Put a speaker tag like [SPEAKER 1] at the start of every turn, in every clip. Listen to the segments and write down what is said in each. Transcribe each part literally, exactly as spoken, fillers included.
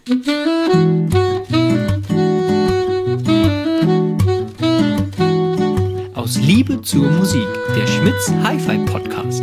[SPEAKER 1] Aus Liebe zur Musik, der Schmitz Hi-Fi Podcast.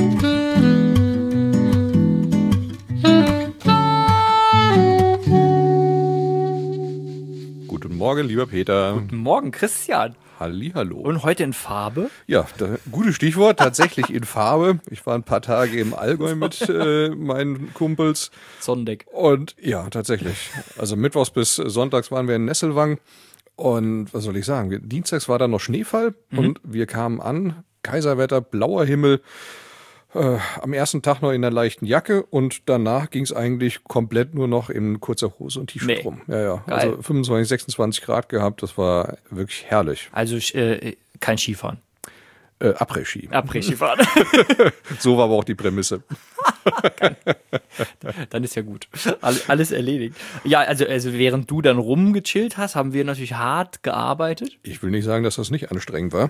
[SPEAKER 2] Guten Morgen, lieber Peter.
[SPEAKER 1] Guten Morgen, Christian.
[SPEAKER 2] Hallihallo.
[SPEAKER 1] Und heute in Farbe?
[SPEAKER 2] Ja, da, gutes Stichwort, tatsächlich in Farbe. Ich war ein paar Tage im Allgäu mit äh, meinen Kumpels.
[SPEAKER 1] Sonnendeck.
[SPEAKER 2] Und ja, tatsächlich. Also mittwochs bis sonntags waren wir in Nesselwang. Und was soll ich sagen, wir, dienstags war da noch Schneefall mhm. und wir kamen an, Kaiserwetter, blauer Himmel, äh, am ersten Tag noch in einer leichten Jacke und danach ging es eigentlich komplett nur noch in kurzer Hose und T-Shirt nee. rum. Ja, ja.
[SPEAKER 1] Geil.
[SPEAKER 2] Also fünfundzwanzig, sechsundzwanzig Grad gehabt, das war wirklich herrlich.
[SPEAKER 1] Also äh, kein Skifahren.
[SPEAKER 2] Äh, Après-Ski.
[SPEAKER 1] Après-Skifahren.
[SPEAKER 2] So war aber auch die Prämisse.
[SPEAKER 1] Dann ist ja gut. Alles erledigt. Ja, also, also während du dann rumgechillt hast, haben wir natürlich hart gearbeitet.
[SPEAKER 2] Ich will nicht sagen, dass das nicht anstrengend war.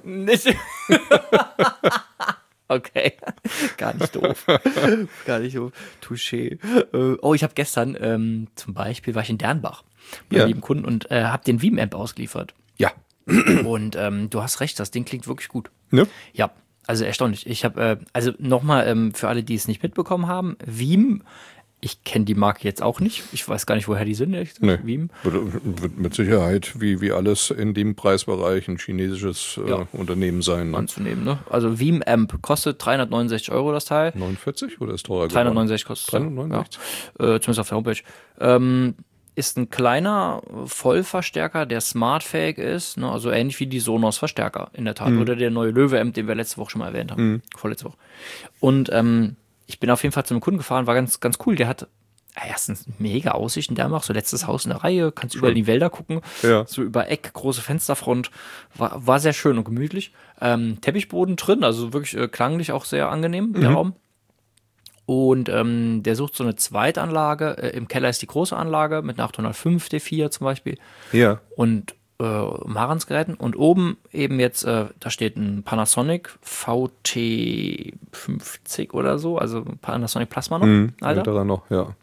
[SPEAKER 1] Okay, gar nicht doof. Gar nicht doof. Touché. Oh, ich habe gestern ähm, zum Beispiel, war ich in Dernbach bei
[SPEAKER 2] ja.
[SPEAKER 1] lieben Kunden und äh, habe den Veeam-Amp ausgeliefert.
[SPEAKER 2] Ja.
[SPEAKER 1] Und ähm, du hast recht, das Ding klingt wirklich gut.
[SPEAKER 2] Ne?
[SPEAKER 1] Ja, also erstaunlich. Ich habe, äh, also nochmal ähm, für alle, die es nicht mitbekommen haben, Veeam, ich kenne die Marke jetzt auch nicht. Ich weiß gar nicht, woher die sind.
[SPEAKER 2] Nee. Veeam. Wird, wird mit Sicherheit, wie, wie alles in dem Preisbereich, ein chinesisches äh, ja. Unternehmen sein. Ne?
[SPEAKER 1] Anzunehmen, ne? Also Veeam-Amp kostet dreihundertneunundsechzig Euro das Teil.
[SPEAKER 2] neunundvierzig oder ist teurer geworden?
[SPEAKER 1] dreihundertneunundsechzig kostet es.
[SPEAKER 2] dreihundertneunundsechzig?
[SPEAKER 1] Ja. Äh, zumindest auf der Homepage. Ähm, ist ein kleiner Vollverstärker, der smartfähig ist, ne? Also ähnlich wie die Sonos Verstärker in der Tat. Mhm. Oder der neue Löwe-Amp, den wir letzte Woche schon mal erwähnt haben. Mhm. Vorletzte Woche. Und ähm, ich bin auf jeden Fall zu einem Kunden gefahren, war ganz, ganz cool. Der hat erstens mega Aussichten, der macht so letztes Haus in der Reihe, kannst überall in die Wälder gucken,
[SPEAKER 2] ja.
[SPEAKER 1] so über Eck, große Fensterfront, war, war sehr schön und gemütlich. Ähm, Teppichboden drin, also wirklich äh, klanglich auch sehr angenehm, mhm. der Raum. Und ähm, der sucht so eine Zweitanlage, äh, im Keller ist die große Anlage mit einer achthundertfünf D vier zum Beispiel.
[SPEAKER 2] Ja.
[SPEAKER 1] Und äh, Marantz-Geräten und oben eben jetzt, äh, da steht ein Panasonic V T fünfzig oder so, also Panasonic Plasma noch,
[SPEAKER 2] mhm,
[SPEAKER 1] Alter.
[SPEAKER 2] Da noch, ja.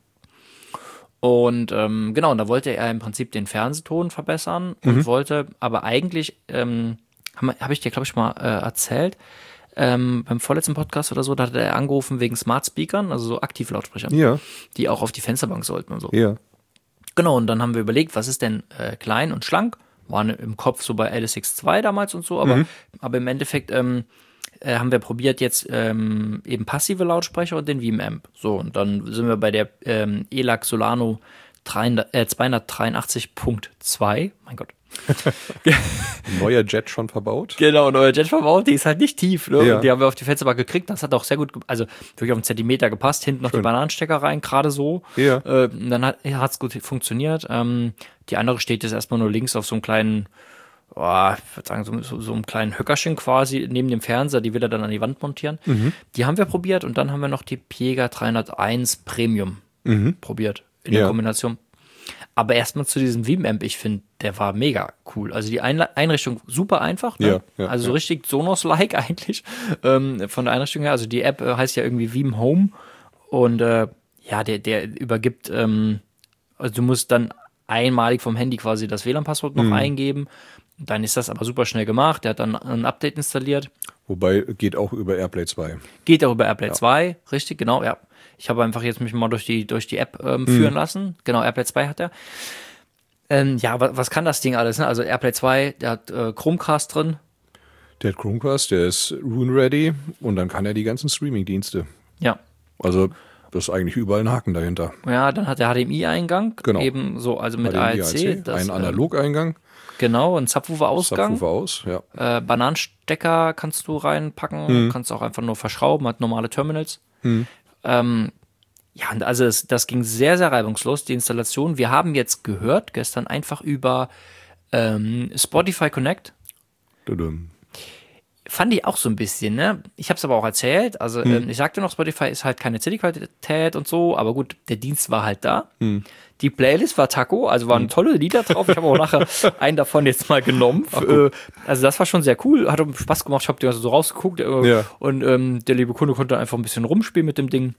[SPEAKER 1] Und ähm, genau, und da wollte er im Prinzip den Fernsehton verbessern und mhm. wollte, aber eigentlich, ähm, habe hab ich dir, glaube ich, mal äh, erzählt, ähm, beim vorletzten Podcast oder so, da hat er angerufen wegen Smart Speakern, also so Aktivlautsprechern,
[SPEAKER 2] ja.
[SPEAKER 1] die auch auf die Fensterbank sollten und so.
[SPEAKER 2] Ja.
[SPEAKER 1] Genau, und dann haben wir überlegt, was ist denn äh, klein und schlank? Waren im Kopf so bei L S X zwei damals und so, aber, mhm. aber im Endeffekt ähm, äh, haben wir probiert jetzt ähm, eben passive Lautsprecher und den Veeam-Amp. So, und dann sind wir bei der ähm, E L A C Solano zweihundertdreiundachtzig Punkt zwei, mein Gott.
[SPEAKER 2] Neuer Jet schon verbaut?
[SPEAKER 1] Genau, neuer Jet verbaut, die ist halt nicht tief, ne?
[SPEAKER 2] Ja.
[SPEAKER 1] Und die haben wir auf die Fensterbank gekriegt, das hat auch sehr gut, also wirklich auf einen Zentimeter gepasst, hinten noch Schön. Die Bananenstecker rein, gerade so.
[SPEAKER 2] Ja.
[SPEAKER 1] Äh, dann hat es gut funktioniert. Ähm, die andere steht jetzt erstmal nur links auf so einem kleinen, oh, ich würde sagen, so, so, so einem kleinen Höckerchen quasi neben dem Fernseher, die will er dann an die Wand montieren. Mhm. Die haben wir probiert und dann haben wir noch die Piega dreihunderteins Premium mhm. probiert in der
[SPEAKER 2] ja.
[SPEAKER 1] Kombination. Aber erstmal zu diesem Veeam-Amp, ich finde, der war mega cool. Also die Einla- Einrichtung super einfach, ne?
[SPEAKER 2] Ja, ja,
[SPEAKER 1] also so
[SPEAKER 2] ja.
[SPEAKER 1] richtig Sonos-like eigentlich ähm, von der Einrichtung her. Also die App äh, heißt ja irgendwie Veeam Home und äh, ja, der, der übergibt, ähm, also du musst dann einmalig vom Handy quasi das W L A N-Passwort noch mhm. eingeben. Dann ist das aber super schnell gemacht. Der hat dann ein Update installiert.
[SPEAKER 2] Wobei, geht auch über AirPlay zwei.
[SPEAKER 1] Geht auch über AirPlay
[SPEAKER 2] ja.
[SPEAKER 1] zwei, richtig, genau, ja. Ich habe einfach jetzt mich mal durch die, durch die App ähm, führen mhm. lassen. Genau, AirPlay zwei hat er. Ähm, ja, was, was kann das Ding alles? Ne? Also AirPlay zwei, der hat äh, Chromecast drin.
[SPEAKER 2] Der hat Chromecast, der ist Rune-ready und dann kann er die ganzen Streaming-Dienste.
[SPEAKER 1] Ja.
[SPEAKER 2] Also das ist eigentlich überall ein Haken dahinter.
[SPEAKER 1] Ja, dann hat der H D M I-Eingang.
[SPEAKER 2] Genau.
[SPEAKER 1] Eben so, also mit
[SPEAKER 2] H D M I,
[SPEAKER 1] A A C. Das,
[SPEAKER 2] ein Analog-Eingang.
[SPEAKER 1] Genau, ein Subwoofer-Ausgang.
[SPEAKER 2] Subwoofer aus, ja.
[SPEAKER 1] Äh, Bananenstecker kannst du reinpacken.
[SPEAKER 2] Mhm.
[SPEAKER 1] Kannst auch einfach nur verschrauben, hat normale Terminals.
[SPEAKER 2] Mhm.
[SPEAKER 1] Ähm, ja, also es, das ging sehr, sehr reibungslos, die Installation. Wir haben jetzt gehört, gestern einfach über ähm, Spotify Connect.
[SPEAKER 2] Tudum.
[SPEAKER 1] Fand ich auch so ein bisschen, ne? Ich habe es aber auch erzählt. Also
[SPEAKER 2] hm.
[SPEAKER 1] ähm, ich sagte noch, Spotify ist halt keine C D-Qualität und so, aber gut, der Dienst war halt da.
[SPEAKER 2] Hm.
[SPEAKER 1] Die Playlist war Taco, also waren hm. tolle Lieder drauf. Ich habe auch nachher einen davon jetzt mal genommen. Ach, äh, also das war schon sehr cool, hat Spaß gemacht. Ich habe die also so rausgeguckt äh,
[SPEAKER 2] ja.
[SPEAKER 1] und ähm, der liebe Kunde konnte einfach ein bisschen rumspielen mit dem Ding.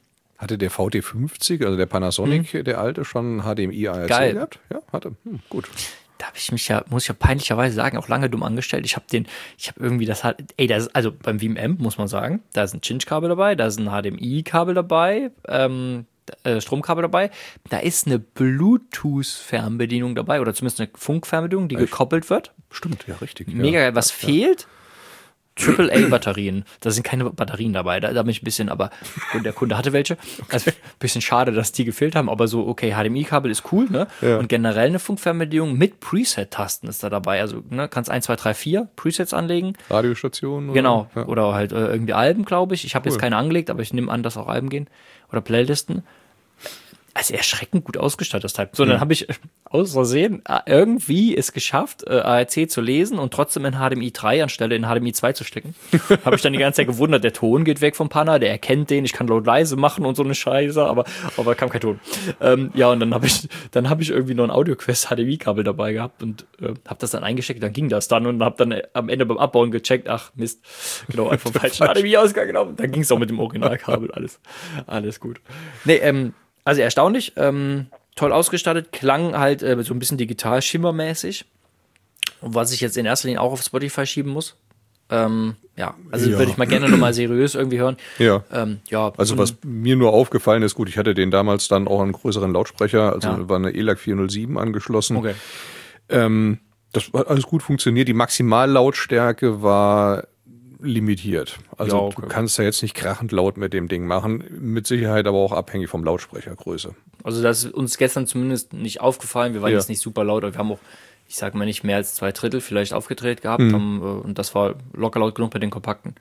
[SPEAKER 2] Hatte der V T fünfzig, also der Panasonic, mhm. der alte, schon H D M I A R C
[SPEAKER 1] Geil.
[SPEAKER 2] gehabt? Ja, hatte. Hm, gut.
[SPEAKER 1] Da habe ich mich ja, muss ich ja peinlicherweise sagen, auch lange dumm angestellt. Ich habe den, ich habe irgendwie das, ey, das ist, also beim V M Amp muss man sagen, da ist ein Cinch-Kabel dabei, da ist ein H D M I-Kabel dabei, ähm, äh, Stromkabel dabei, da ist eine Bluetooth-Fernbedienung dabei oder zumindest eine Funkfernbedienung, die Echt? gekoppelt wird.
[SPEAKER 2] Stimmt, ja, richtig.
[SPEAKER 1] Mega
[SPEAKER 2] ja.
[SPEAKER 1] geil. Was
[SPEAKER 2] ja,
[SPEAKER 1] fehlt? Triple A Batterien. Da sind keine Batterien dabei. Da, da bin ich ein bisschen, aber der Kunde hatte welche. Also ein bisschen schade, dass die gefehlt haben, aber so, okay, H D M I-Kabel ist cool, ne?
[SPEAKER 2] Ja.
[SPEAKER 1] Und generell eine Funkfernbedienung mit Preset-Tasten ist da dabei. Also, ne, kannst eins, zwei, drei, vier Presets anlegen.
[SPEAKER 2] Radiostationen. Oder?
[SPEAKER 1] Genau.
[SPEAKER 2] Ja.
[SPEAKER 1] Oder halt äh, irgendwie Alben, glaube ich. Ich habe
[SPEAKER 2] Cool.
[SPEAKER 1] jetzt keine angelegt, aber ich nehme an, dass auch Alben gehen. Oder Playlisten. Also erschreckend gut ausgestattet, das Teil. So, dann habe ich aus Versehen irgendwie es geschafft, äh, A R C zu lesen und trotzdem in H D M I drei anstelle in H D M I zwei zu stecken. Habe ich dann die ganze Zeit gewundert, der Ton geht weg vom Panner, der erkennt den, ich kann laut leise machen und so eine Scheiße, aber aber kam kein Ton. Ähm, ja, und dann habe ich dann habe ich irgendwie noch ein AudioQuest H D M I-Kabel dabei gehabt und äh, habe das dann eingesteckt, dann ging das dann und habe dann am Ende beim Abbauen gecheckt, ach Mist, genau, einfach falschen H D M I-Ausgang genommen. Dann ging es auch mit dem Originalkabel, alles, alles gut. Nee, ähm, also erstaunlich, ähm, toll ausgestattet, klang halt äh, so ein bisschen digital schimmermäßig. Und was ich jetzt in erster Linie auch auf Spotify schieben muss. Ähm, ja, also
[SPEAKER 2] Ja.
[SPEAKER 1] würde ich mal gerne nochmal seriös irgendwie hören.
[SPEAKER 2] Ja.
[SPEAKER 1] Ähm, ja.
[SPEAKER 2] Also was mir nur aufgefallen ist, gut, ich hatte den damals dann auch einen größeren Lautsprecher, also
[SPEAKER 1] Ja.
[SPEAKER 2] war eine E L A C vierhundertsieben angeschlossen.
[SPEAKER 1] Okay.
[SPEAKER 2] Ähm, das hat alles gut funktioniert. Die Maximallautstärke war limitiert. Also
[SPEAKER 1] Ja, okay.
[SPEAKER 2] du kannst da jetzt nicht krachend laut mit dem Ding machen. Mit Sicherheit aber auch abhängig vom Lautsprechergröße.
[SPEAKER 1] Also das ist uns gestern zumindest nicht aufgefallen. Wir waren
[SPEAKER 2] Ja.
[SPEAKER 1] jetzt nicht super laut, aber wir haben auch, ich sag mal, nicht mehr als zwei Drittel vielleicht aufgedreht gehabt.
[SPEAKER 2] Mhm.
[SPEAKER 1] Haben, äh, und das war locker laut genug bei den Kompakten.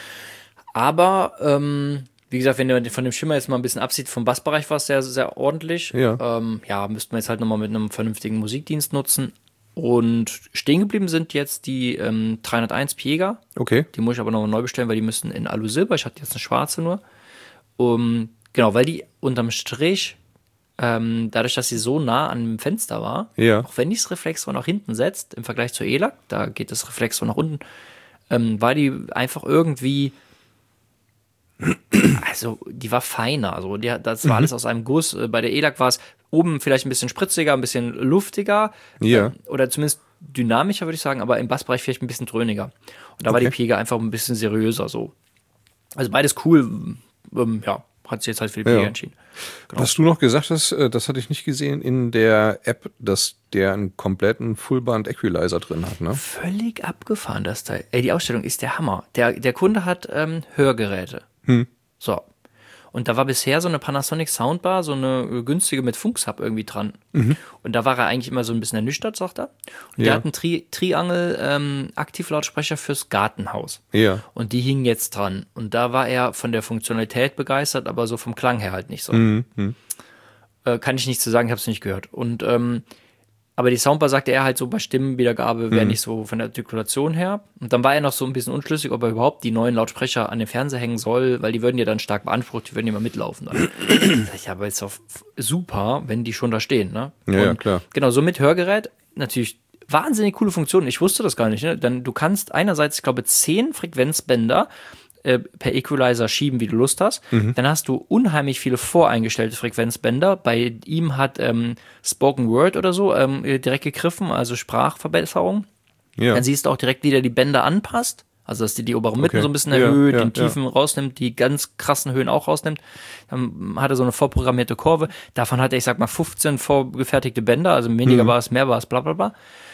[SPEAKER 1] Aber, ähm, wie gesagt, wenn ihr von dem Schimmer jetzt mal ein bisschen absieht, vom Bassbereich war es sehr, sehr ordentlich.
[SPEAKER 2] Ja.
[SPEAKER 1] Ähm, ja, müssten wir jetzt halt nochmal mit einem vernünftigen Musikdienst nutzen. Und stehen geblieben sind jetzt die ähm, dreihunderteins Piega.
[SPEAKER 2] Okay.
[SPEAKER 1] Die muss ich aber noch neu bestellen, weil die müssen in Alu-Silber. Ich hatte jetzt eine schwarze nur. Um, genau, weil die unterm Strich, ähm, dadurch, dass sie so nah an dem Fenster war,
[SPEAKER 2] Ja.
[SPEAKER 1] auch wenn die das Reflexrohr nach hinten setzt, im Vergleich zur E L A C, da geht das Reflexrohr nach unten, ähm, war die einfach irgendwie, also die war feiner. Also die, das war alles aus einem Guss. Bei der E L A C war es oben vielleicht ein bisschen spritziger, ein bisschen luftiger.
[SPEAKER 2] Ja.
[SPEAKER 1] Äh, oder zumindest dynamischer, würde ich sagen, aber im Bassbereich vielleicht ein bisschen dröhniger. Und da war
[SPEAKER 2] Okay.
[SPEAKER 1] die Piega einfach ein bisschen seriöser so. Also beides cool, ähm, ja, hat sich jetzt halt für die
[SPEAKER 2] Ja.
[SPEAKER 1] Piega entschieden. Genau.
[SPEAKER 2] Was du noch gesagt hast, äh, das hatte ich nicht gesehen in der App, dass der einen kompletten Fullband-Equalizer drin hat, ne?
[SPEAKER 1] Völlig abgefahren, das Teil. Ey, die Ausstellung ist der Hammer. Der, der Kunde hat ähm, Hörgeräte.
[SPEAKER 2] Hm.
[SPEAKER 1] So. Und da war bisher so eine Panasonic Soundbar, so eine äh, günstige mit Funksub irgendwie dran.
[SPEAKER 2] Mhm.
[SPEAKER 1] Und da war er eigentlich immer so ein bisschen ernüchtert, sagt er. Und
[SPEAKER 2] Ja.
[SPEAKER 1] der hat einen Tri Triangel ähm, Aktivlautsprecher fürs Gartenhaus.
[SPEAKER 2] Ja.
[SPEAKER 1] Und die hingen jetzt dran. Und da war er von der Funktionalität begeistert, aber so vom Klang her halt nicht so.
[SPEAKER 2] Mhm. Mhm.
[SPEAKER 1] Äh, kann ich nichts zu sagen, ich habe es nicht gehört. Und ähm, aber die Soundbar sagte er halt so, bei Stimmenwiedergabe wäre
[SPEAKER 2] Mhm.
[SPEAKER 1] nicht so von der Artikulation her. Und dann war er noch so ein bisschen unschlüssig, ob er überhaupt die neuen Lautsprecher an den Fernseher hängen soll, weil die würden ja dann stark beansprucht, die würden ja mal mitlaufen. Dann. Sag ich, ja, aber ist doch super, wenn die schon da stehen, ne?
[SPEAKER 2] Ja, ja,
[SPEAKER 1] Und
[SPEAKER 2] klar.
[SPEAKER 1] Genau, so mit Hörgerät, natürlich wahnsinnig coole Funktion. Ich wusste das gar nicht, ne? Denn du kannst einerseits, ich glaube, zehn Frequenzbänder äh, per Equalizer schieben, wie du Lust hast.
[SPEAKER 2] Mhm.
[SPEAKER 1] Dann hast du unheimlich viele voreingestellte Frequenzbänder. Bei ihm hat ähm, Spoken Word oder so ähm, direkt gegriffen, also Sprachverbesserung.
[SPEAKER 2] Ja.
[SPEAKER 1] Dann siehst du auch direkt, wie der die Bänder anpasst. Also, dass die die oberen Mitten
[SPEAKER 2] Okay.
[SPEAKER 1] so ein bisschen
[SPEAKER 2] Ja,
[SPEAKER 1] erhöht,
[SPEAKER 2] ja,
[SPEAKER 1] den Tiefen rausnimmt, die ganz krassen Höhen auch rausnimmt. Dann hat er so eine vorprogrammierte Kurve. Davon hat er, ich sag mal, fünfzehn vorgefertigte Bänder, also weniger
[SPEAKER 2] Mhm.
[SPEAKER 1] war es, mehr war es, bla bla bla.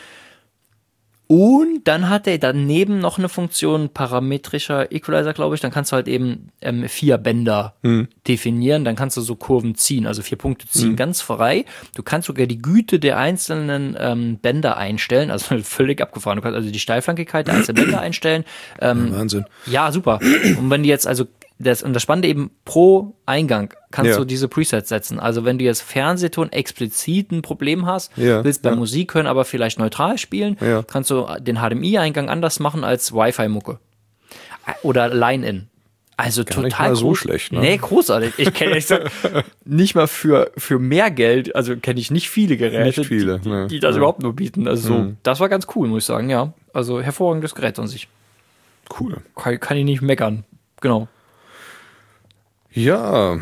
[SPEAKER 1] Und dann hat er daneben noch eine Funktion parametrischer Equalizer, glaube ich. Dann kannst du halt eben ähm, vier Bänder
[SPEAKER 2] Mhm.
[SPEAKER 1] definieren. Dann kannst du so Kurven ziehen, also vier Punkte ziehen, ganz frei. Du kannst sogar die Güte der einzelnen ähm, Bänder einstellen, also völlig abgefahren. Du kannst also die Steilflankigkeit der einzelnen Bänder einstellen. Ähm,
[SPEAKER 2] Wahnsinn.
[SPEAKER 1] ja, super. Und wenn die jetzt also das, und das Spannende eben pro Eingang kannst
[SPEAKER 2] Ja.
[SPEAKER 1] du diese Presets setzen. Also wenn du jetzt Fernsehton explizit ein Problem hast,
[SPEAKER 2] Ja,
[SPEAKER 1] willst bei
[SPEAKER 2] ja.
[SPEAKER 1] Musik hören, aber vielleicht neutral spielen,
[SPEAKER 2] Ja.
[SPEAKER 1] kannst du den H D M I-Eingang anders machen als Wi-Fi-Mucke. Oder Line-In. Also
[SPEAKER 2] Gar nicht
[SPEAKER 1] total
[SPEAKER 2] mal so
[SPEAKER 1] groß-
[SPEAKER 2] schlecht, ne?
[SPEAKER 1] Nee, großartig. Ich kenne ich sag, nicht mal für, für mehr Geld, also kenne ich nicht viele Geräte,
[SPEAKER 2] Nicht viele,
[SPEAKER 1] die, die,
[SPEAKER 2] ne.
[SPEAKER 1] die das
[SPEAKER 2] Ja.
[SPEAKER 1] überhaupt nur bieten. Also so,
[SPEAKER 2] Mhm.
[SPEAKER 1] das war ganz cool, muss ich sagen, ja. Also hervorragendes Gerät an sich.
[SPEAKER 2] Cool.
[SPEAKER 1] Kann, kann ich nicht meckern. Genau.
[SPEAKER 2] Ja,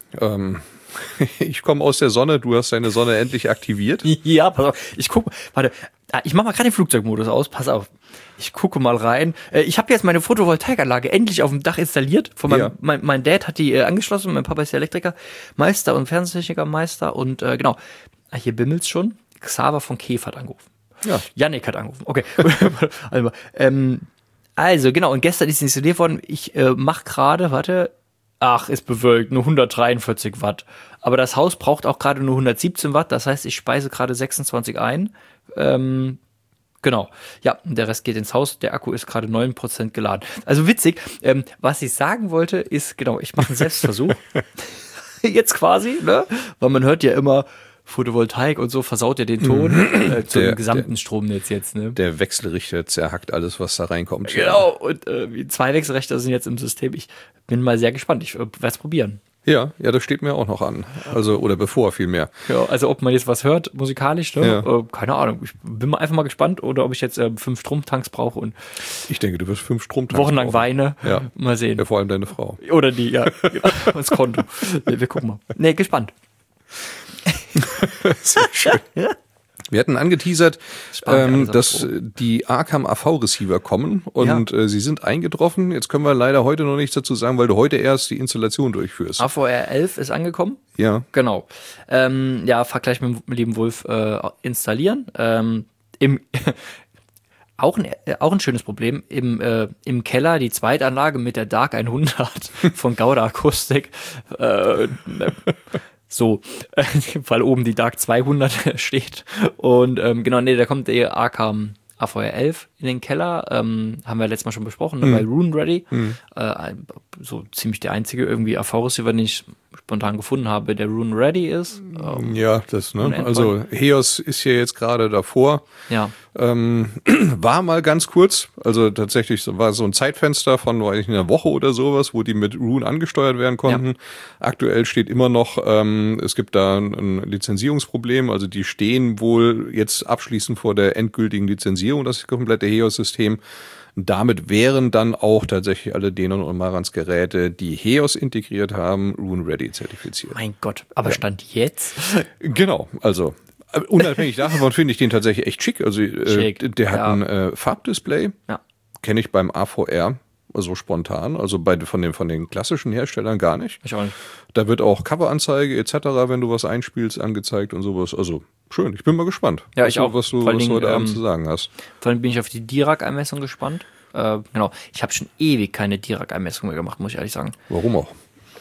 [SPEAKER 2] Ähm, ich komme aus der Sonne, du hast deine Sonne endlich aktiviert.
[SPEAKER 1] Ja, pass auf. Ich gucke, warte, ich mache mal gerade den Flugzeugmodus aus, pass auf. Ich gucke mal rein. Ich habe jetzt meine Photovoltaikanlage endlich auf dem Dach installiert. Von meinem,
[SPEAKER 2] Ja.
[SPEAKER 1] mein, mein Dad hat die äh, angeschlossen, mein Papa ist Elektriker, Meister und Fernsehtechniker-Meister und äh, genau. Ah, hier bimmelt's schon. Xaver von Keef hat angerufen.
[SPEAKER 2] Ja.
[SPEAKER 1] Yannick hat angerufen. Okay. also, ähm, also, genau, und gestern ist es installiert worden. Ich äh, mache gerade, warte, ach, ist bewölkt, nur hundertdreiundvierzig Watt. Aber das Haus braucht auch gerade nur hundertsiebzehn Watt, das heißt, ich speise gerade sechsundzwanzig ein. Ähm, genau. Ja, der Rest geht ins Haus. Der Akku ist gerade neun Prozent geladen. Also witzig. Ähm, was ich sagen wollte, ist, genau, ich mache einen Selbstversuch. Jetzt quasi, ne? Weil man hört ja immer, Photovoltaik und so versaut ja den Ton äh, zu
[SPEAKER 2] Der-
[SPEAKER 1] dem gesamten Stromnetz jetzt, ne?
[SPEAKER 2] Der Wechselrichter zerhackt alles, was da reinkommt.
[SPEAKER 1] Genau, und äh, zwei Wechselrichter sind jetzt im System. Ich bin mal sehr gespannt. Ich äh, werde es probieren.
[SPEAKER 2] Ja, ja, das steht mir auch noch an. Also, oder bevor vielmehr.
[SPEAKER 1] Ja, also ob man jetzt was hört, musikalisch, ne?
[SPEAKER 2] Ja.
[SPEAKER 1] Äh, keine Ahnung. Ich bin mal einfach mal gespannt, oder ob ich jetzt äh, fünf Stromtanks brauche und
[SPEAKER 2] Ich denke, du wirst fünf Stromtanks
[SPEAKER 1] wochenlang
[SPEAKER 2] brauchen.
[SPEAKER 1] weine.
[SPEAKER 2] Ja.
[SPEAKER 1] Mal sehen.
[SPEAKER 2] Ja, vor allem deine Frau.
[SPEAKER 1] Oder die, ja. Das Konto. Nee, wir gucken mal. Nee, gespannt.
[SPEAKER 2] Sehr schön. Wir hatten angeteasert,
[SPEAKER 1] Sparen wir
[SPEAKER 2] ähm,
[SPEAKER 1] alles
[SPEAKER 2] dass
[SPEAKER 1] auf.
[SPEAKER 2] die Arkham A V-Receiver kommen und äh, sie sind eingetroffen. Jetzt können wir leider heute noch nichts dazu sagen, weil du heute erst die Installation durchführst.
[SPEAKER 1] A V R elf ist angekommen.
[SPEAKER 2] Ja.
[SPEAKER 1] Genau. Ähm, ja, Vergleich mit dem lieben Wolf äh, installieren. Ähm, im auch, ein, äh, auch ein schönes Problem. Im, äh, im Keller die Zweitanlage mit der Dark hundert von Gauda Akustik. Äh, so, äh, weil oben die Dark zweihundert steht. Und ähm, genau, nee, da kommt der Arkham A V R elf in den Keller. Ähm, haben wir letztes Mal schon besprochen, ne, bei Rune Ready. Äh, so ziemlich der einzige irgendwie A V-Receiver, den ich spontan gefunden habe, der Rune Ready ist. Ähm,
[SPEAKER 2] Ja, das, ne?
[SPEAKER 1] Endpoint.
[SPEAKER 2] Also Heos ist ja jetzt gerade davor.
[SPEAKER 1] ja.
[SPEAKER 2] Ähm, war mal ganz kurz, also tatsächlich so, war so ein Zeitfenster von, weiß ich, einer Woche oder sowas, wo die mit Rune angesteuert werden konnten.
[SPEAKER 1] Ja.
[SPEAKER 2] Aktuell steht immer noch, ähm, es gibt da ein, ein Lizenzierungsproblem, also die stehen wohl jetzt abschließend vor der endgültigen Lizenzierung, das komplette Heos-System. Damit wären dann auch tatsächlich alle Denon und Marans Geräte, die Heos integriert haben, Rune Ready zertifiziert.
[SPEAKER 1] Mein Gott, aber Stand jetzt?
[SPEAKER 2] Genau, also äh, unabhängig davon finde ich den tatsächlich echt schick. Also äh,
[SPEAKER 1] Schick,
[SPEAKER 2] der hat
[SPEAKER 1] ja.
[SPEAKER 2] ein äh, Farbdisplay,
[SPEAKER 1] Ja.
[SPEAKER 2] kenne ich beim A V R so spontan, also bei von den von den klassischen Herstellern gar nicht.
[SPEAKER 1] Ich auch nicht.
[SPEAKER 2] Da wird auch Coveranzeige et cetera, wenn du was einspielst, angezeigt und sowas. Also schön, ich bin mal gespannt,
[SPEAKER 1] Ja,
[SPEAKER 2] was,
[SPEAKER 1] ich
[SPEAKER 2] du,
[SPEAKER 1] auch.
[SPEAKER 2] was du,
[SPEAKER 1] Vor allen
[SPEAKER 2] was du
[SPEAKER 1] Dingen,
[SPEAKER 2] heute Abend
[SPEAKER 1] ähm,
[SPEAKER 2] zu sagen hast.
[SPEAKER 1] Vor allem bin ich auf die Dirac-Einmessung gespannt. Äh, genau. Ich habe schon ewig keine Dirac-Einmessung mehr gemacht, muss ich ehrlich sagen.
[SPEAKER 2] Warum auch?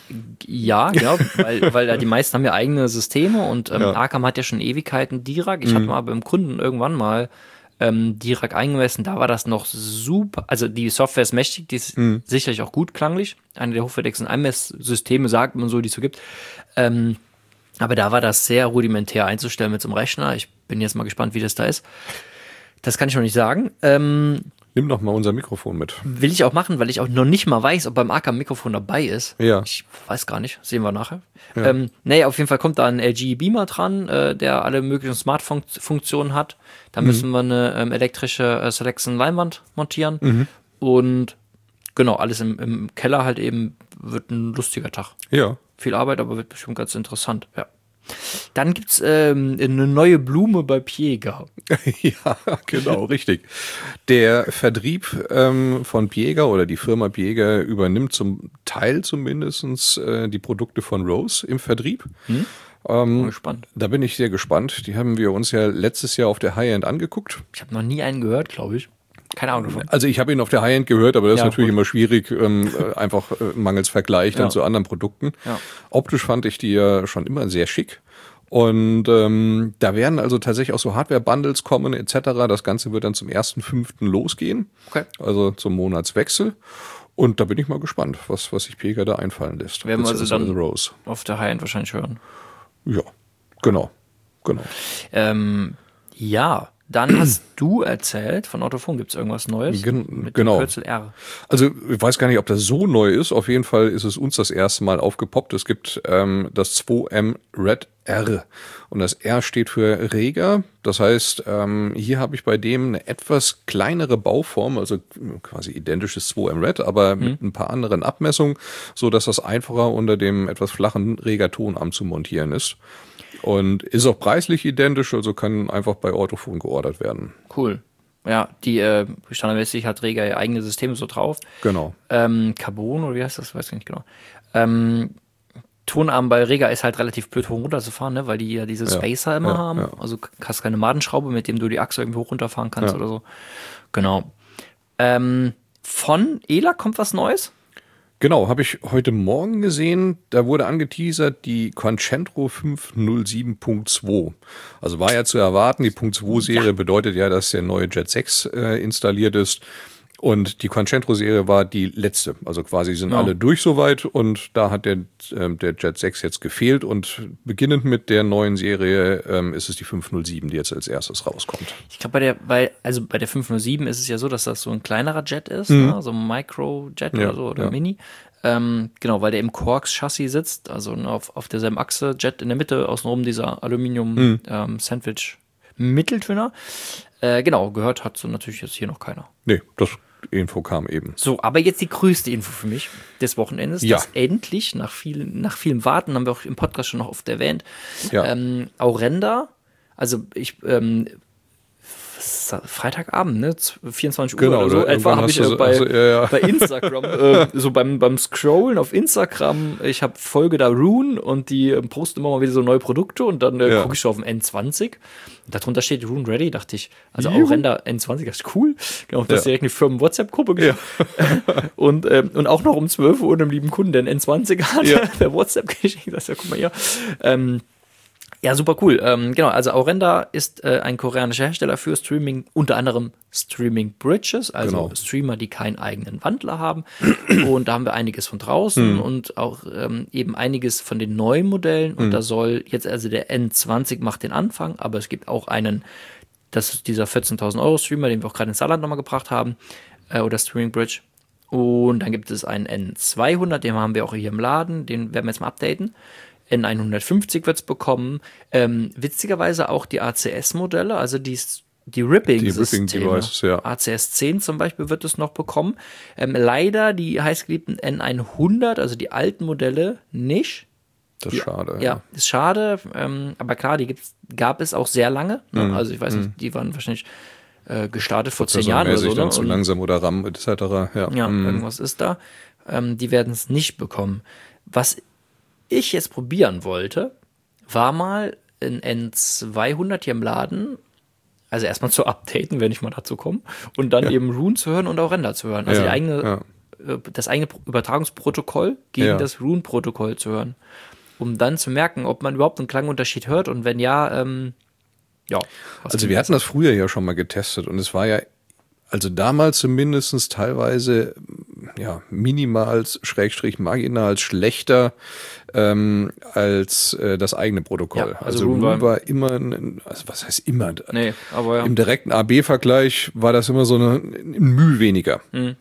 [SPEAKER 1] Ja, genau, weil, weil da die meisten haben ja eigene Systeme und ähm,
[SPEAKER 2] Ja.
[SPEAKER 1] Arkham hat ja schon Ewigkeiten Dirac. Ich habe mal beim Kunden irgendwann mal ähm, Dirac eingemessen, da war das noch super, also die Software ist mächtig, die ist sicherlich auch gut klanglich, eine der hochwertigsten Einmesssysteme, sagt man so, die es so gibt. Ähm, aber da war das sehr rudimentär einzustellen mit so einem Rechner. Ich bin jetzt mal gespannt, wie das da ist. Das kann ich noch nicht sagen. Ähm,
[SPEAKER 2] Nimm doch mal unser Mikrofon mit.
[SPEAKER 1] Will ich auch machen, weil ich auch noch nicht mal weiß, ob beim Arkham Mikrofon dabei ist.
[SPEAKER 2] Ja.
[SPEAKER 1] Ich weiß gar nicht. Sehen wir nachher. Ja. Ähm, nee, auf jeden Fall kommt da ein L G Beamer dran, äh, der alle möglichen Smart-Funktionen hat. Da mhm. müssen wir eine ähm, elektrische äh, Selection-Leinwand montieren. Mhm. Und genau, alles im, im Keller halt eben wird ein lustiger Tag.
[SPEAKER 2] Ja.
[SPEAKER 1] Viel Arbeit, aber wird bestimmt ganz interessant. Ja. Dann gibt's ähm, eine neue Blume bei Piega.
[SPEAKER 2] Ja, genau, richtig. Der Vertrieb ähm, von Piega oder die Firma Piega übernimmt zum Teil zumindest äh, die Produkte von Rose im Vertrieb.
[SPEAKER 1] Hm?
[SPEAKER 2] Ähm,
[SPEAKER 1] bin gespannt.
[SPEAKER 2] Da bin ich sehr gespannt. Die haben wir uns ja letztes Jahr auf der High-End angeguckt.
[SPEAKER 1] Ich habe noch nie einen gehört, glaube ich. Keine Ahnung davon.
[SPEAKER 2] Also ich habe ihn auf der High-End gehört, aber das
[SPEAKER 1] Ja,
[SPEAKER 2] ist natürlich
[SPEAKER 1] gut.
[SPEAKER 2] immer schwierig, ähm, einfach äh, mangels Vergleich dann
[SPEAKER 1] Ja.
[SPEAKER 2] zu anderen Produkten.
[SPEAKER 1] Ja.
[SPEAKER 2] Optisch fand ich die ja schon immer sehr schick. Und ähm, da werden also tatsächlich auch so Hardware-Bundles kommen et cetera. Das Ganze wird dann zum ersten fünften losgehen,
[SPEAKER 1] Okay.
[SPEAKER 2] also zum Monatswechsel. Und da bin ich mal gespannt, was, was sich Pega da einfallen lässt.
[SPEAKER 1] Werden wir also
[SPEAKER 2] Beziehungsweise
[SPEAKER 1] dann
[SPEAKER 2] Rose.
[SPEAKER 1] auf der High-End wahrscheinlich hören.
[SPEAKER 2] Ja, genau, genau.
[SPEAKER 1] Ähm, ja, dann hast du erzählt, von Autophon gibt es irgendwas Neues
[SPEAKER 2] Gen-
[SPEAKER 1] mit
[SPEAKER 2] genau.
[SPEAKER 1] dem Kürzel R.
[SPEAKER 2] Also ich weiß gar nicht, ob das so neu ist. Auf jeden Fall ist es uns das erste Mal aufgepoppt. Es gibt ähm, das zwei M Red R und das R steht für Rega. Das heißt, ähm, hier habe ich bei dem eine etwas kleinere Bauform, also quasi identisches zwei M Red, aber mhm. mit ein paar anderen Abmessungen, so dass das einfacher unter dem etwas flachen Rega-Tonarm zu montieren ist. Und ist auch preislich identisch, also kann einfach bei Autophon geordert werden.
[SPEAKER 1] Cool. Ja, die äh, standardmäßig hat Rega ihr eigene Systeme so drauf.
[SPEAKER 2] Genau.
[SPEAKER 1] Ähm, Carbon oder wie heißt das? Weiß ich nicht genau. Ähm, Tonarm bei Rega ist halt relativ blöd hoch runterzufahren, ne? Weil die ja diese Spacer ja, immer ja, haben. Ja. Also hast keine Madenschraube, mit dem du die Achse irgendwie hoch runterfahren kannst ja. oder so. Genau. Ähm, von E L A kommt was Neues?
[SPEAKER 2] Genau, habe ich heute Morgen gesehen, da wurde angeteasert die Concentro fünf null sieben Punkt zwei. Also war ja zu erwarten, die Punkt zwei Serie ja. bedeutet ja, dass der neue Jet sechs äh, installiert ist. Und die Concentro-Serie war die letzte. Also quasi sind ja. alle durch soweit und da hat der, äh, der Jet sechs jetzt gefehlt und beginnend mit der neuen Serie ähm, ist es die fünf null sieben, die jetzt als erstes rauskommt.
[SPEAKER 1] Ich glaube, bei der, bei, also bei der fünf null sieben ist es ja so, dass das so ein kleinerer Jet ist, mhm. ne? So ein Micro-Jet ja, oder so oder ja. Mini. Ähm, genau, weil der im Quarks-Chassis sitzt, also auf, auf derselben Achse, Jet in der Mitte, außenrum dieser Aluminium-Sandwich-Mitteltöner. Mhm. Ähm, äh, genau, gehört hat so natürlich jetzt hier noch keiner.
[SPEAKER 2] Nee, das Info kam eben.
[SPEAKER 1] So, aber jetzt die größte Info für mich des Wochenendes,
[SPEAKER 2] ja.
[SPEAKER 1] dass endlich, nach, viel, nach vielem Warten, haben wir auch im Podcast schon noch oft erwähnt,
[SPEAKER 2] ja.
[SPEAKER 1] ähm, Aurenda, also ich, ähm, Freitagabend, ne? vierundzwanzig Uhr
[SPEAKER 2] genau,
[SPEAKER 1] oder so. Etwa habe ich äh, bei,
[SPEAKER 2] also, ja, ja.
[SPEAKER 1] bei Instagram, äh, so beim, beim Scrollen auf Instagram, ich habe Folge da Rune und die äh, posten immer mal wieder so neue Produkte und dann äh, ja. gucke ich so auf den N zwanzig und darunter steht Rune Ready, dachte ich, also auch Aurenda N zwanzig, das ist cool. Genau, das ist
[SPEAKER 2] ja.
[SPEAKER 1] direkt eine Firmen-WhatsApp-Gruppe
[SPEAKER 2] ja.
[SPEAKER 1] und, ähm, und auch noch um zwölf Uhr einem lieben Kunden, der N zwanzig hat, ja. per WhatsApp geschickt, das ist ja, guck mal hier, ähm, ja, super cool. Ähm, genau, also Aurenda ist äh, ein koreanischer Hersteller für Streaming, unter anderem Streaming Bridges, also
[SPEAKER 2] genau.
[SPEAKER 1] Streamer, die keinen eigenen Wandler haben. Und da haben wir einiges von draußen hm. und auch ähm, eben einiges von den neuen Modellen. Und hm. da soll jetzt, also der N zwanzig macht den Anfang, aber es gibt auch einen, das ist dieser vierzehntausend Euro Streamer, den wir auch gerade in Saarland nochmal gebracht haben, äh, oder Streaming Bridge. Und dann gibt es einen N zweihundert, den haben wir auch hier im Laden, den werden wir jetzt mal updaten. N hundertfünfzig wird es bekommen. Ähm, witzigerweise auch die A C S-Modelle, also die, die Ripping-Systeme.
[SPEAKER 2] Die Ripping-Devices, ja.
[SPEAKER 1] A C S zehn zum Beispiel wird es noch bekommen. Ähm, leider die heißgeliebten N hundert, also die alten Modelle, nicht.
[SPEAKER 2] Das ist schade.
[SPEAKER 1] Ja, ja, ist schade. Ähm, aber klar, die gibt's, gab es auch sehr lange. Ne?
[SPEAKER 2] Mhm.
[SPEAKER 1] Also ich weiß nicht, die waren wahrscheinlich äh, gestartet vor zehn
[SPEAKER 2] so
[SPEAKER 1] Jahren oder so.
[SPEAKER 2] Dann
[SPEAKER 1] Ne?
[SPEAKER 2] zu langsam oder RAM et cetera. Ja,
[SPEAKER 1] ja
[SPEAKER 2] mhm.
[SPEAKER 1] irgendwas ist da. Ähm, die werden es nicht bekommen. Was ich jetzt probieren wollte, war mal ein N zweihundert hier im Laden, also erstmal zu updaten, wenn ich mal dazu komme, und dann ja. eben Rune zu hören und Aurenda zu hören. Also
[SPEAKER 2] ja,
[SPEAKER 1] die eigene,
[SPEAKER 2] ja.
[SPEAKER 1] das eigene Übertragungsprotokoll gegen
[SPEAKER 2] ja.
[SPEAKER 1] das Rune-Protokoll zu hören, um dann zu merken, ob man überhaupt einen Klangunterschied hört und wenn ja, ähm, ja.
[SPEAKER 2] Also wir hatten das früher ja schon mal getestet und es war ja also damals zumindest teilweise ja minimal, schrägstrich marginal schlechter ähm, als äh, das eigene Protokoll.
[SPEAKER 1] Ja, also
[SPEAKER 2] also
[SPEAKER 1] Rune
[SPEAKER 2] Rune
[SPEAKER 1] war,
[SPEAKER 2] war immer, ein, also was heißt immer?
[SPEAKER 1] Nee, aber ja.
[SPEAKER 2] Im direkten A B-Vergleich war das immer so eine, ein Mühe weniger.
[SPEAKER 1] Mhm.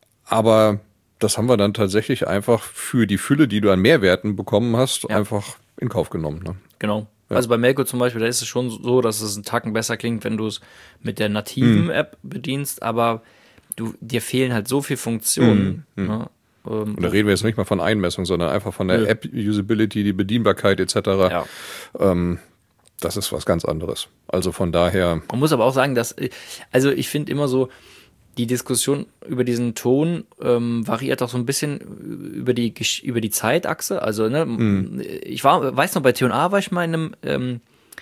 [SPEAKER 2] Aber das haben wir dann tatsächlich einfach für die Fülle, die du an Mehrwerten bekommen hast, ja. einfach in Kauf genommen. Ne?
[SPEAKER 1] Genau. Also bei Melco zum Beispiel, da ist es schon so, dass es einen Tacken besser klingt, wenn du es mit der nativen mhm. App bedienst, aber du, dir fehlen halt so viele Funktionen.
[SPEAKER 2] Mhm.
[SPEAKER 1] Ne? Ähm,
[SPEAKER 2] Und da reden wir jetzt nicht mal von Einmessung, sondern einfach von der ja. App-Usability, die Bedienbarkeit et cetera.
[SPEAKER 1] Ja.
[SPEAKER 2] Ähm, das ist was ganz anderes. Also von daher.
[SPEAKER 1] Man muss aber auch sagen, dass, also ich finde immer so, die Diskussion über diesen Ton ähm, variiert auch so ein bisschen über die über die Zeitachse. Also ne, mm. ich war, weiß noch, bei T und A war ich mal in einem ähm,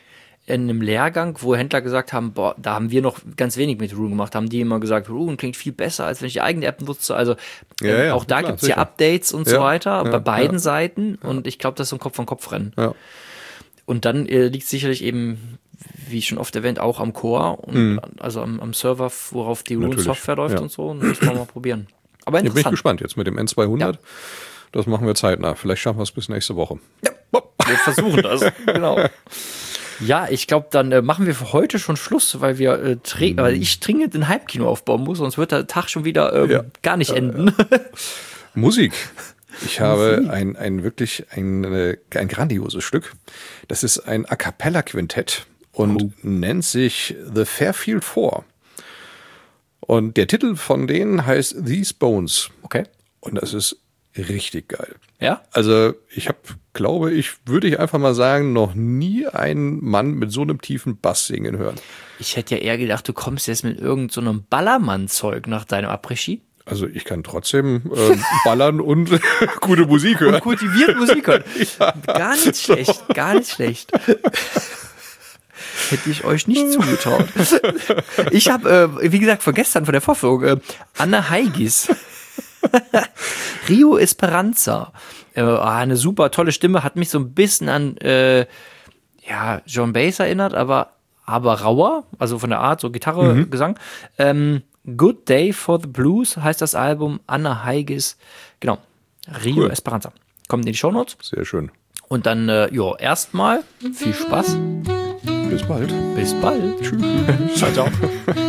[SPEAKER 1] in einem Lehrgang, wo Händler gesagt haben, boah, da haben wir noch ganz wenig mit Rune gemacht, haben die immer gesagt, Rune klingt viel besser, als wenn ich die eigene App nutze. Also ähm,
[SPEAKER 2] ja, ja,
[SPEAKER 1] auch da gibt es ja Updates und
[SPEAKER 2] ja,
[SPEAKER 1] so weiter,
[SPEAKER 2] ja,
[SPEAKER 1] bei beiden
[SPEAKER 2] ja.
[SPEAKER 1] Seiten.
[SPEAKER 2] Ja.
[SPEAKER 1] Und ich glaube, das ist so ein Kopf-an-Kopf-Rennen.
[SPEAKER 2] Ja.
[SPEAKER 1] Und dann äh, liegt sicherlich eben, wie schon oft erwähnt, auch am Core, und
[SPEAKER 2] mhm.
[SPEAKER 1] also am, am Server, worauf die
[SPEAKER 2] Natürlich.
[SPEAKER 1] Rune-Software läuft
[SPEAKER 2] ja.
[SPEAKER 1] und so. Und das müssen wir mal probieren. Aber interessant.
[SPEAKER 2] Ja, bin ich gespannt jetzt mit dem N zweihundert.
[SPEAKER 1] Ja.
[SPEAKER 2] Das machen wir zeitnah. Vielleicht schaffen wir es bis nächste Woche.
[SPEAKER 1] Ja, wir versuchen das. Genau. Ja, ich glaube, dann äh, machen wir für heute schon Schluss, weil wir äh, tre-
[SPEAKER 2] Mhm.
[SPEAKER 1] weil ich dringend ein Halbkino aufbauen muss, sonst wird der Tag schon wieder ähm,
[SPEAKER 2] Ja.
[SPEAKER 1] gar nicht enden.
[SPEAKER 2] Musik. Ich habe ein, ein wirklich ein, äh, ein grandioses Stück. Das ist ein A Cappella Quintett und
[SPEAKER 1] Oh.
[SPEAKER 2] nennt sich The Fairfield Four. Und der Titel von denen heißt These Bones.
[SPEAKER 1] Okay.
[SPEAKER 2] Und das ist richtig geil.
[SPEAKER 1] Ja?
[SPEAKER 2] Also ich habe, glaube ich, würde ich einfach mal sagen, noch nie einen Mann mit so einem tiefen Bass singen hören.
[SPEAKER 1] Ich hätte ja eher gedacht, du kommst jetzt mit irgendeinem so Ballermann-Zeug nach deinem Après-Ski.
[SPEAKER 2] Also ich kann trotzdem äh, ballern und gute Musik hören.
[SPEAKER 1] Und kultiviert Musik hören. Gar nicht schlecht, gar nicht schlecht. Hätte ich euch nicht zugetraut. Ich habe, äh, wie gesagt, von gestern, von der Vorführung, äh, Anna Heigis. Rio Esperanza. Äh, eine super tolle Stimme, hat mich so ein bisschen an äh, ja, John Bass erinnert, aber, aber rauer, also von der Art, so Gitarre,
[SPEAKER 2] Mhm.
[SPEAKER 1] Gesang. Ähm, Good Day for the Blues heißt das Album, Anna Heigis. Genau, Rio
[SPEAKER 2] Cool.
[SPEAKER 1] Esperanza. Kommt in die Shownotes.
[SPEAKER 2] Sehr schön.
[SPEAKER 1] Und dann, äh, ja, erstmal viel Spaß.
[SPEAKER 2] Bis bald.
[SPEAKER 1] Bis bald. Tschüss. Ciao, ciao.